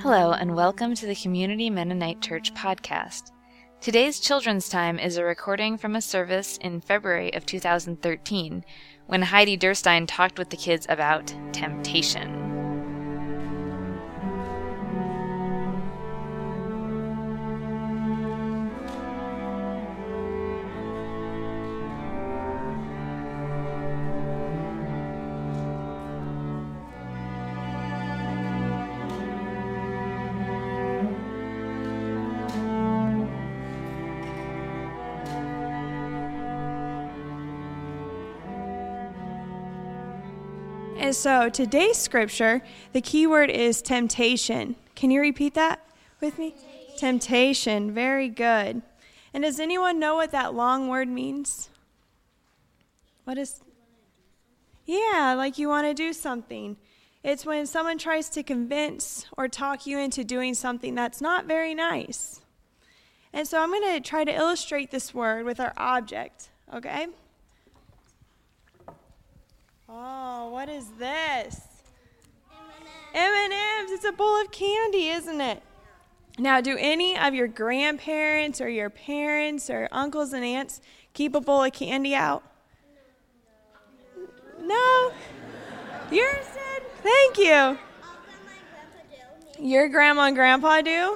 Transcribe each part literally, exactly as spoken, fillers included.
Hello, and welcome to the Community Mennonite Church podcast. Today's Children's Time is a recording from a service in February of two thousand thirteen, when Heidi Durstein talked with the kids about temptation. And so today's scripture, the key word is temptation. Can you repeat that with me? Temptation. Temptation. Very good. And does anyone know what that long word means? What is? Yeah, like you want to do something. It's when someone tries to convince or talk you into doing something that's not very nice. And so I'm going to try to illustrate this word with our object, okay? Oh, what is this? M and M's. It's a bowl of candy, isn't it? Now, do any of your grandparents or your parents or uncles and aunts keep a bowl of candy out? No? Yours did? Thank you. Your grandma and grandpa do?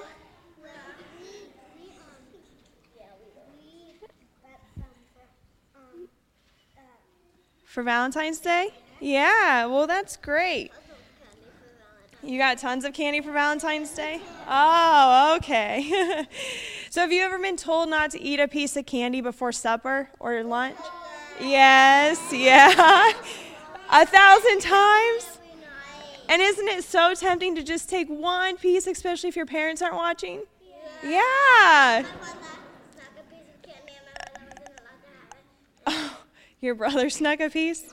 For Valentine's Day? Yeah, well, that's great. You got tons of candy for Valentine's Day? Oh, okay. So have you ever been told not to eat a piece of candy before supper or lunch? Yes, yeah. A thousand times? And isn't it so tempting to just take one piece, especially if your parents aren't watching? Yeah. Oh, your brother snuck a piece?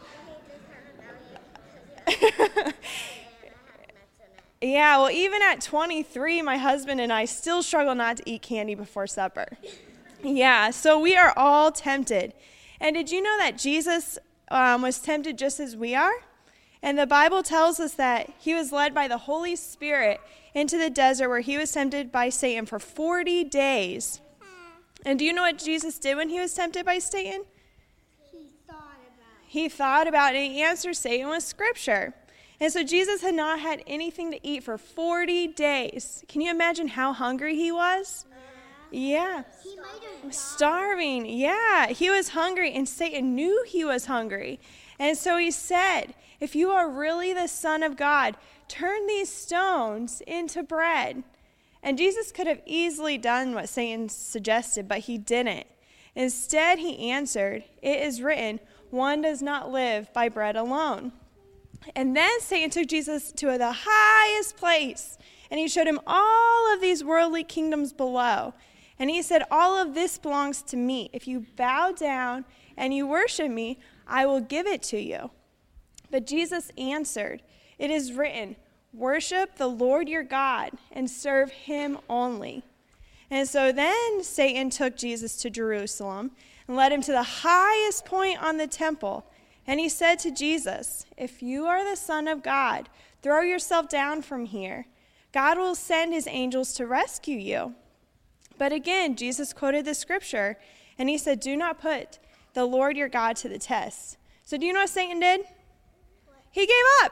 Yeah, well, even at twenty-three, my husband and I still struggle not to eat candy before supper. Yeah, so we are all tempted. And did you know that Jesus um, was tempted just as we are? And the Bible tells us that he was led by the Holy Spirit into the desert where he was tempted by Satan for forty days. And do you know what Jesus did when he was tempted by Satan? He thought about it. He thought about it, and he answered Satan with Scripture. And so Jesus had not had anything to eat for forty days. Can you imagine how hungry he was? Uh, Yeah. he might have died. Starving. Yeah. He was hungry, and Satan knew he was hungry. And so he said, if you are really the Son of God, turn these stones into bread. And Jesus could have easily done what Satan suggested, but he didn't. Instead, he answered, it is written, one does not live by bread alone. And then Satan took Jesus to the highest place, and he showed him all of these worldly kingdoms below. And he said, all of this belongs to me. If you bow down and you worship me, I will give it to you. But Jesus answered, it is written, worship the Lord your God and serve him only. And so then Satan took Jesus to Jerusalem and led him to the highest point on the temple. And he said to Jesus, if you are the Son of God, throw yourself down from here. God will send his angels to rescue you. But again, Jesus quoted the scripture, and he said, do not put the Lord your God to the test. So do you know what Satan did? What? He gave up.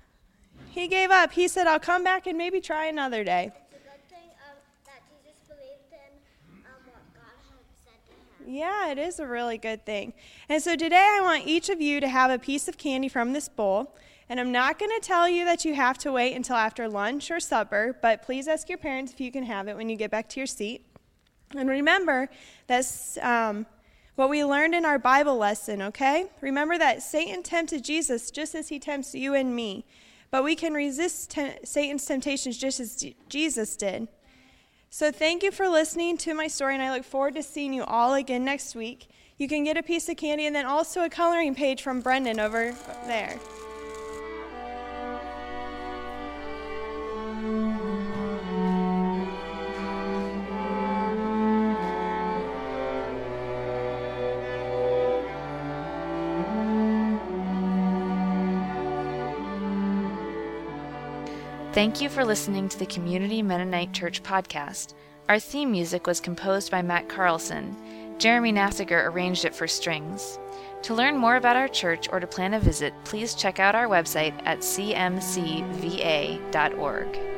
He gave up. He said, I'll come back and maybe try another day. It's a good thing um, that Jesus believed in um, what God had said to him. Yeah, it is a really good thing. And so today I want each of you to have a piece of candy from this bowl. And I'm not going to tell you that you have to wait until after lunch or supper, but please ask your parents if you can have it when you get back to your seat. And remember that's um, what we learned in our Bible lesson, okay? Remember that Satan tempted Jesus just as he tempts you and me. But we can resist te- Satan's temptations just as D- Jesus did. So thank you for listening to my story, and I look forward to seeing you all again next week. You can get a piece of candy and then also a coloring page from Brendan over there. Thank you for listening to the Community Mennonite Church podcast. Our theme music was composed by Matt Carlson. Jeremy Nafziger arranged it for strings. To learn more about our church or to plan a visit, please check out our website at c m c v a dot org.